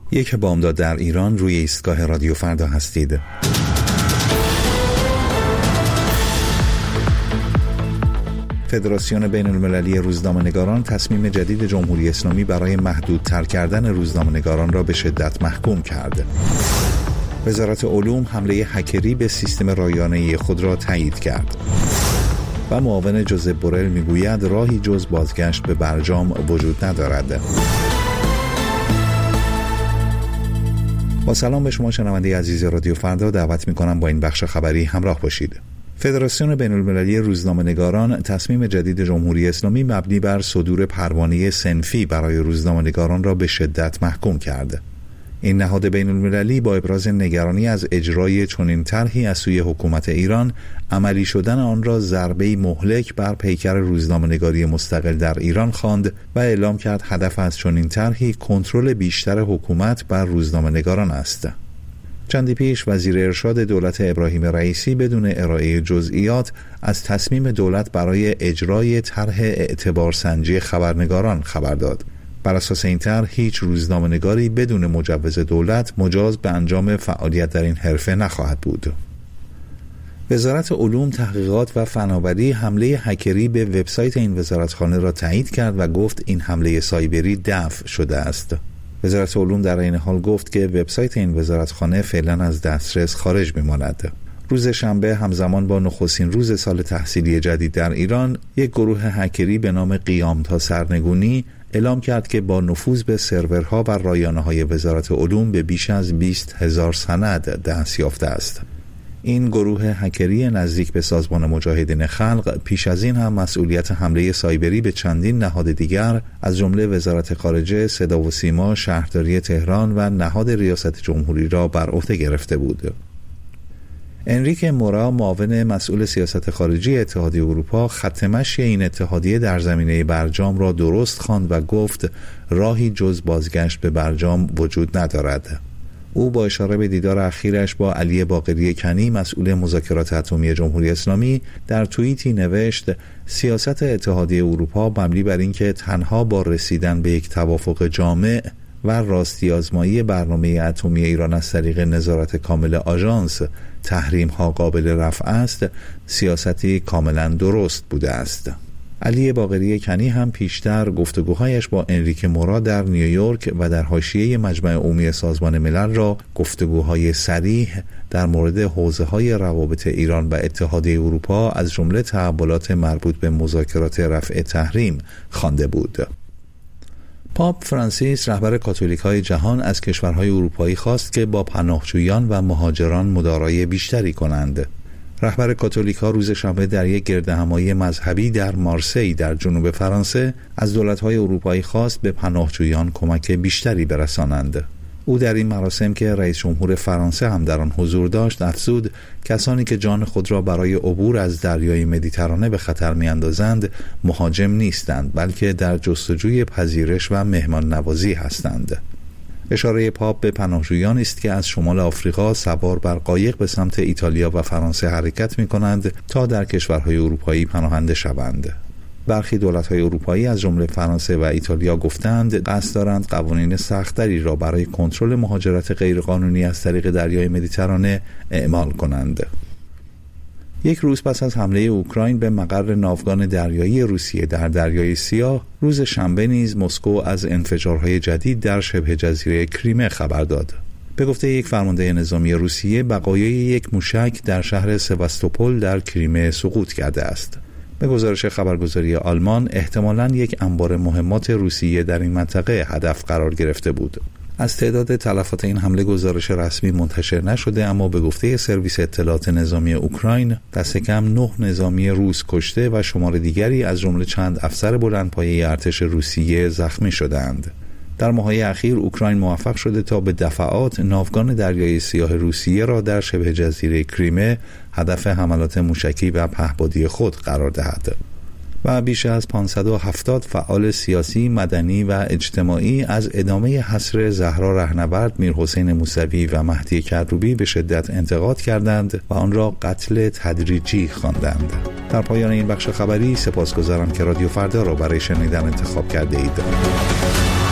یک بامداد در ایران، روی ایستگاه رادیو فردا هستید. فدراسیون بین المللی روزنامه‌نگاران تصمیم جدید جمهوری اسلامی برای محدودتر کردن روزنامه‌نگاران را به شدت محکوم کرد. وزارت علوم حمله هکری به سیستم رایانه‌ای خود را تایید کرد. و معاون جوزپ بورل میگوید راهی جز بازگشت به برجام وجود ندارد. با سلام به شما شنونده عزیز رادیو فردا، دعوت می‌کنم با این بخش خبری همراه باشید. فدراسیون بین المللی روزنامه‌نگاران تصمیم جدید جمهوری اسلامی مبنی بر صدور پروانه صنفی برای روزنامه‌نگاران را به شدت محکوم کرد. این نهاد بین المللی با ابراز نگرانی از اجرای چنین طرحی از سوی حکومت ایران، عملی شدن آن را ضربه‌ای مهلک بر پیکر روزنامه‌نگاری مستقل در ایران خواند و اعلام کرد هدف از چنین طرحی کنترل بیشتر حکومت بر روزنامه‌نگاران است. چندی پیش وزیر ارشاد دولت ابراهیم رئیسی بدون ارائه جزئیات از تصمیم دولت برای اجرای طرح اعتبارسنجی خبرنگاران خبر داد. بر اساس این طرح هیچ روزنامه‌نگاری بدون مجوز دولت مجاز به انجام فعالیت در این حرفه نخواهد بود. وزارت علوم، تحقیقات و فناوری حمله هکری به وبسایت این وزارتخانه را تایید کرد و گفت این حمله سایبری دفع شده است. وزارت علوم در این حال گفت که وبسایت این وزارتخانه فعلا از دسترس خارج می‌ماند. روز شنبه همزمان با نخستین روز سال تحصیلی جدید در ایران، یک گروه هکری به نام قیام تا سرنگونی اعلام کرد که با نفوذ به سرورها و رایانه‌های وزارت علوم به بیش از 20,000 سند دست یافته است. این گروه هکری نزدیک به سازمان مجاهدین خلق پیش از این هم مسئولیت حمله سایبری به چندین نهاد دیگر از جمله وزارت خارجه، صدا و سیما، شهرداری تهران و نهاد ریاست جمهوری را بر عهده گرفته بود. انریک مورا، معاون مسئول سیاست خارجی اتحادیه اروپا، خط مشی این اتحادیه در زمینه برجام را درست خواند و گفت راهی جز بازگشت به برجام وجود ندارد. او با اشاره به دیدار اخیرش با علی باقری کنی، مسئول مذاکرات اتمی جمهوری اسلامی، در توییتی نوشت سیاست اتحادیه اروپا مبنی بر اینکه تنها با رسیدن به یک توافق جامع و راستی آزمایی برنامه اتمی ایران از طریق نظارت کامل آژانس تحریم ها قابل رفع است، سیاستی کاملا درست بوده است. علی باقری کنی هم پیشتر گفتگوهایش با انریک مورا در نیویورک و در حاشیه مجمع عمومی سازمان ملل را گفتگوهای صریح در مورد حوزه‌های روابط ایران و اتحادیه اروپا از جمله تحولات مربوط به مذاکرات رفع تحریم خوانده بود. پاپ فرانسیس، رهبر کاتولیک‌های جهان، از کشورهای اروپایی خواست که با پناهجویان و مهاجران مدارای بیشتری کنند. رهبر کاتولیک‌ها روز شنبه در یک گردهمایی مذهبی در مارسی در جنوب فرانسه از دولت‌های اروپایی خواست به پناهجویان کمک بیشتری برسانند. او در این مراسم که رئیس جمهور فرانسه هم در آن حضور داشت افزود کسانی که جان خود را برای عبور از دریای مدیترانه به خطر می‌اندازند مهاجم نیستند، بلکه در جستجوی پذیرش و مهمان نوازی هستند. اشاره پاپ به پناهجویانی است که از شمال آفریقا سوار بر قایق به سمت ایتالیا و فرانسه حرکت می‌کنند تا در کشورهای اروپایی پناهنده شوند. برخی دولت‌های اروپایی از جمله فرانسه و ایتالیا گفتند قصد دارند قوانین سخت‌تری را برای کنترل مهاجرت غیرقانونی از طریق دریای مدیترانه اعمال کنند. یک روز پس از حمله اوکراین به مقر ناوگان دریایی روسیه در دریای سیاه، روز شنبه نیز مسکو از انفجارهای جدید در شبه جزیره کریمه خبر داد. به گفته یک فرمانده نظامی روسیه، بقایای یک موشک در شهر سواستوپول در کریمه سقوط کرده است. به گزارش خبرگزاری آلمان، احتمالاً یک انبار مهمات روسیه در این منطقه هدف قرار گرفته بود. از تعداد تلفات این حمله گزارش رسمی منتشر نشده، اما به گفته سرویس اطلاعات نظامی اوکراین دست کم 9 نظامی روس کشته و شمار دیگری از جمله چند افسر بلندپایه ارتش روسیه زخمی شدند. در ماه‌های اخیر اوکراین موفق شده تا به دفعات ناوگان دریای سیاه روسیه را در شبه جزیره کریمه هدف حملات موشکی و پهپادی خود قرار دهد. و بیش از 570 فعال سیاسی، مدنی و اجتماعی از ادامه حصر زهرا رهنورد، میرحسین موسوی و مهدی کروبی به شدت انتقاد کردند و آن را قتل تدریجی خواندند. در پایان این بخش خبری سپاسگزارم که رادیو فردا را برای شنیدن انتخاب کرده اید.